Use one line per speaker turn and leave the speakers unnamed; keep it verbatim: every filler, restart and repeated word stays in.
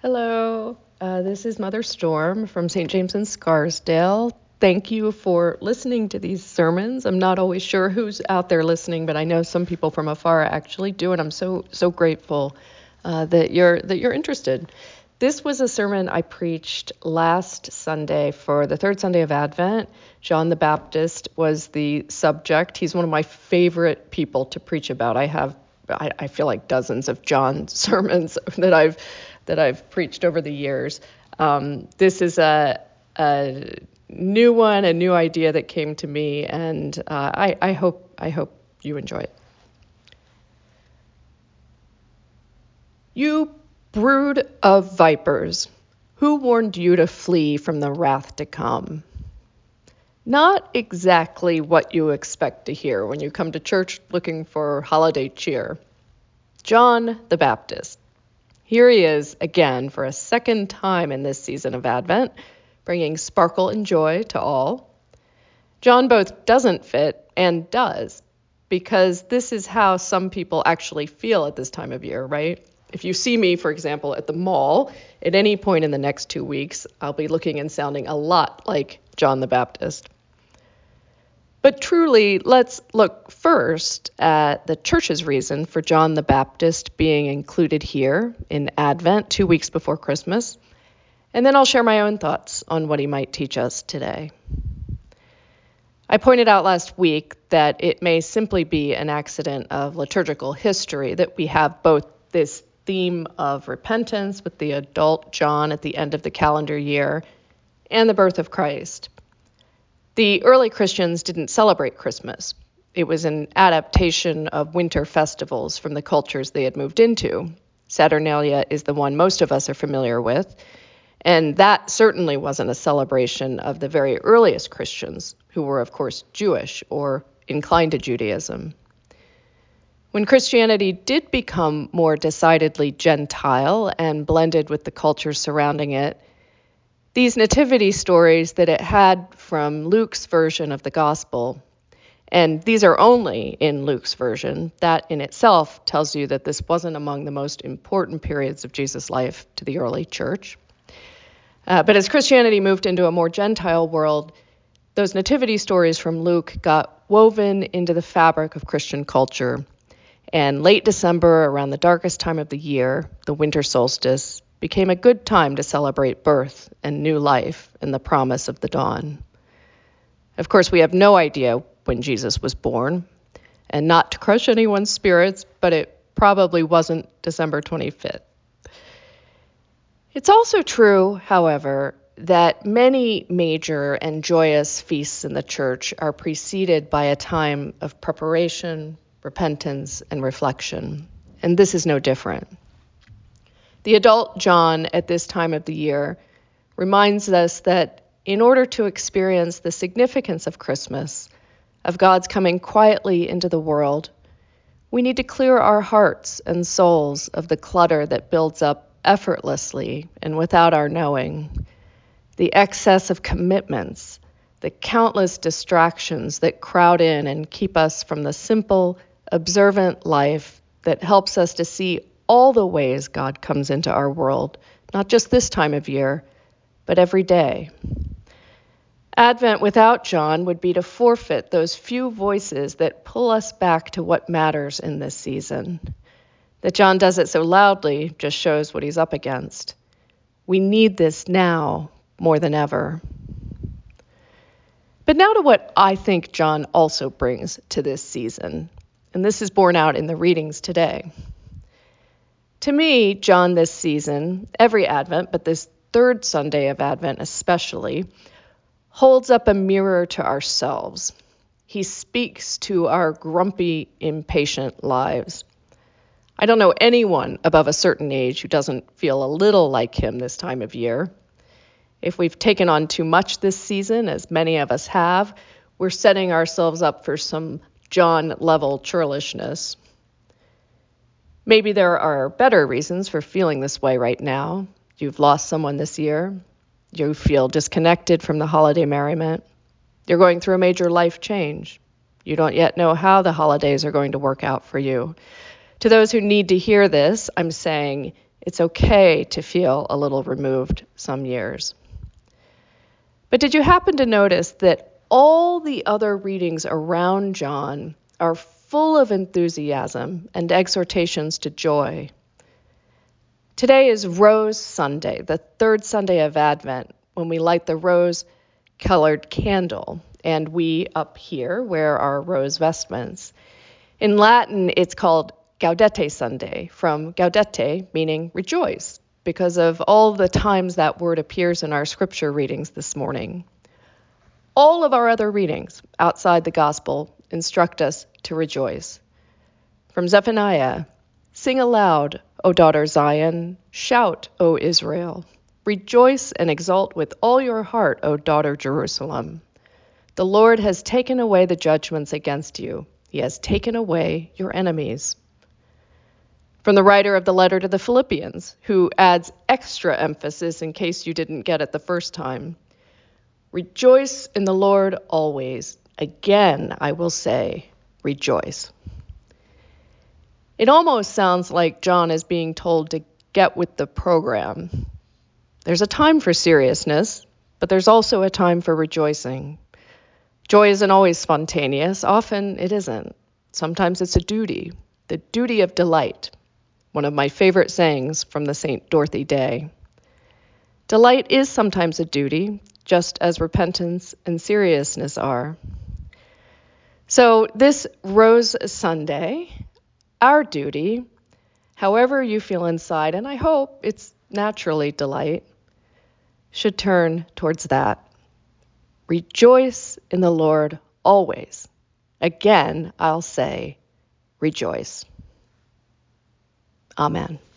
Hello, uh, this is Mother Storm from Saint James in Scarsdale. Thank you for listening to these sermons. I'm not always sure who's out there listening, but I know some people from afar actually do, and I'm so so grateful uh, that you're that you're interested. This was a sermon I preached last Sunday for the third Sunday of Advent. John the Baptist was the subject. He's one of my favorite people to preach about. I have, I, I feel like dozens of John sermons that I've that I've preached over the years. Um, this is a, a new one, a new idea that came to me, and uh, I, I hope I hope you enjoy it. You brood of vipers, who warned you to flee from the wrath to come? Not exactly what you expect to hear when you come to church looking for holiday cheer. John the Baptist. Here he is again for a second time in this season of Advent, bringing sparkle and joy to all. John both doesn't fit and does, because this is how some people actually feel at this time of year, right? If you see me, for example, at the mall at any point in the next two weeks, I'll be looking and sounding a lot like John the Baptist. But truly, let's look first at the church's reason for John the Baptist being included here in Advent, two weeks before Christmas, and then I'll share my own thoughts on what he might teach us today. I pointed out last week that it may simply be an accident of liturgical history that we have both this theme of repentance with the adult John at the end of the calendar year and the birth of Christ. The early Christians didn't celebrate Christmas. It was an adaptation of winter festivals from the cultures they had moved into. Saturnalia is the one most of us are familiar with, and that certainly wasn't a celebration of the very earliest Christians, who were, of course, Jewish or inclined to Judaism. When Christianity did become more decidedly Gentile and blended with the culture surrounding it, these nativity stories that it had from Luke's version of the gospel, and these are only in Luke's version, that in itself tells you that this wasn't among the most important periods of Jesus' life to the early church. Uh, but as Christianity moved into a more Gentile world, those nativity stories from Luke got woven into the fabric of Christian culture. And late December, around the darkest time of the year, the winter solstice, became a good time to celebrate birth and new life and the promise of the dawn. Of course, we have no idea when Jesus was born, and not to crush anyone's spirits, but it probably wasn't December twenty-fifth. It's also true, however, that many major and joyous feasts in the church are preceded by a time of preparation, repentance, and reflection, and this is no different. The adult John at this time of the year reminds us that in order to experience the significance of Christmas, of God's coming quietly into the world, we need to clear our hearts and souls of the clutter that builds up effortlessly and without our knowing, the excess of commitments, the countless distractions that crowd in and keep us from the simple, observant life that helps us to see all the ways God comes into our world, not just this time of year, but every day. Advent without John would be to forfeit those few voices that pull us back to what matters in this season. That John does it so loudly just shows what he's up against. We need this now more than ever. But now to what I think John also brings to this season, and this is borne out in the readings today. To me, John this season, every Advent, but this third Sunday of Advent especially, holds up a mirror to ourselves. He speaks to our grumpy, impatient lives. I don't know anyone above a certain age who doesn't feel a little like him this time of year. If we've taken on too much this season, as many of us have, we're setting ourselves up for some John-level churlishness. Maybe there are better reasons for feeling this way right now. You've lost someone this year. You feel disconnected from the holiday merriment. You're going through a major life change. You don't yet know how the holidays are going to work out for you. To those who need to hear this, I'm saying It's okay to feel a little removed some years. But did you happen to notice that all the other readings around John are full of enthusiasm and exhortations to joy? Today is Rose Sunday, the third Sunday of Advent, when we light the rose-colored candle, and we up here wear our rose vestments. In Latin, it's called Gaudete Sunday, from gaudete, meaning rejoice, because of all the times that word appears in our scripture readings this morning. All of our other readings outside the gospel instruct us to rejoice. From Zephaniah, sing aloud, O daughter Zion, shout, O Israel. Rejoice and exult with all your heart, O daughter Jerusalem. The Lord has taken away the judgments against you. He has taken away your enemies. From the writer of the letter to the Philippians, who adds extra emphasis in case you didn't get it the first time. Rejoice in the Lord always. Again, I will say, rejoice. It almost sounds like John is being told to get with the program. There's a time for seriousness, but there's also a time for rejoicing. Joy isn't always spontaneous. Often it isn't. Sometimes it's a duty, the duty of delight. One of my favorite sayings from the Saint Dorothy Day. Delight is sometimes a duty, just as repentance and seriousness are. So this Rose Sunday, our duty, however you feel inside, and I hope it's naturally delight, should turn towards that. Rejoice in the Lord always. Again, I'll say, rejoice. Amen.